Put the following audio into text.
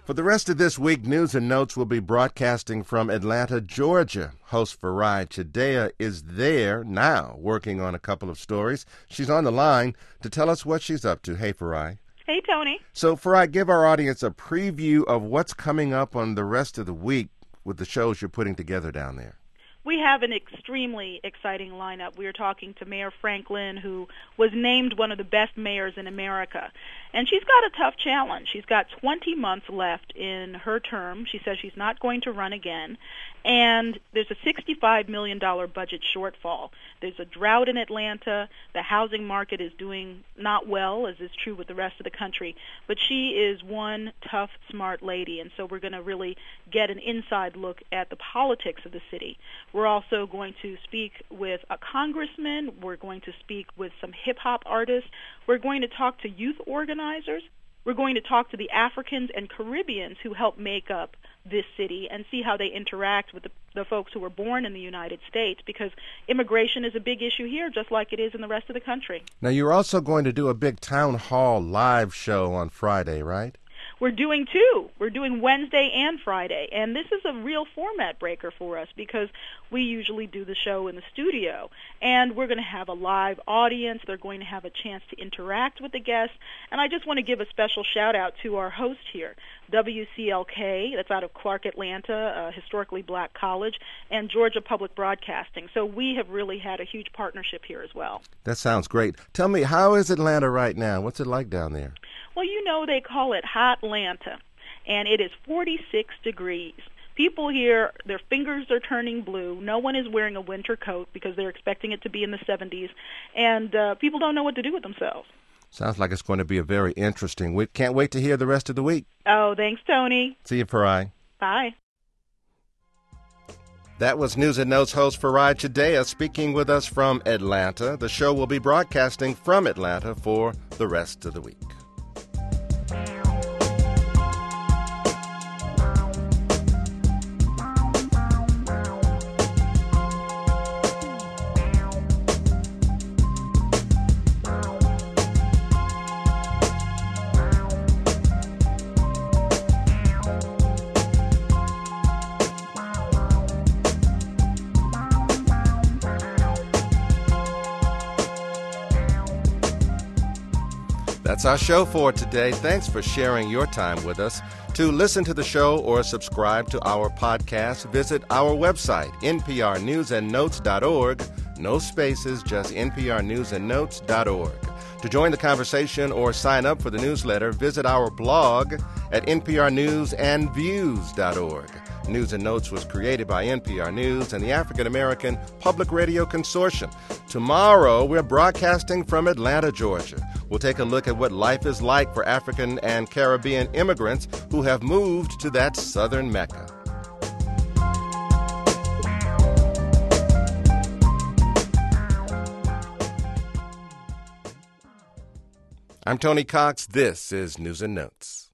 For the rest of this week, News and Notes will be broadcasting from Atlanta, Georgia. Host Farai Chideya is there now working on a couple of stories. She's on the line to tell us what she's up to. Hey, Farai. Hey, Tony. So, Farai, give our audience a preview of what's coming up on the rest of the week with the shows you're putting together down there. We have an extremely exciting lineup. We are talking to Mayor Franklin, who was named one of the best mayors in America. And she's got a tough challenge. She's got 20 months left in her term. She says she's not going to run again. And there's a $65 million budget shortfall. There's a drought in Atlanta. The housing market is doing not well, as is true with the rest of the country. But she is one tough, smart lady. And so we're going to really get an inside look at the politics of the city. We're also going to speak with a congressman. We're going to speak with some hip-hop artists. We're going to talk to youth organizers. We're going to talk to the Africans and Caribbeans who help make up this city and see how they interact with the folks who were born in the United States, because immigration is a big issue here, just like it is in the rest of the country. Now, you're also going to do a big town hall live show on Friday, right? We're doing two. We're doing Wednesday and Friday, and this is a real format breaker for us because we usually do the show in the studio, and we're going to have a live audience. They're going to have a chance to interact with the guests, and I just want to give a special shout-out to our host here, WCLK, that's out of Clark, Atlanta, a historically black college, and Georgia Public Broadcasting. So we have really had a huge partnership here as well. That sounds great. Tell me, how is Atlanta right now? What's it like down there? Well, you know, they call it Hot Atlanta, and it is 46 degrees. People here, their fingers are turning blue. No one is wearing a winter coat because they're expecting it to be in the 70s, and people don't know what to do with themselves. Sounds like it's going to be a very interesting week. Can't wait to hear the rest of the week. Oh, thanks, Tony. See you, Farai. Bye. That was News and Notes host Farai Chideya speaking with us from Atlanta. The show will be broadcasting from Atlanta for the rest of the week. That's our show for today. Thanks for sharing your time with us. To listen to the show or subscribe to our podcast, visit our website, nprnewsandnotes.org. No spaces, just nprnewsandnotes.org. To join the conversation or sign up for the newsletter, visit our blog at nprnewsandviews.org. News and Notes was created by NPR News and the African American Public Radio Consortium. Tomorrow, we're broadcasting from Atlanta, Georgia. We'll take a look at what life is like for African and Caribbean immigrants who have moved to that southern Mecca. I'm Tony Cox. This is News and Notes.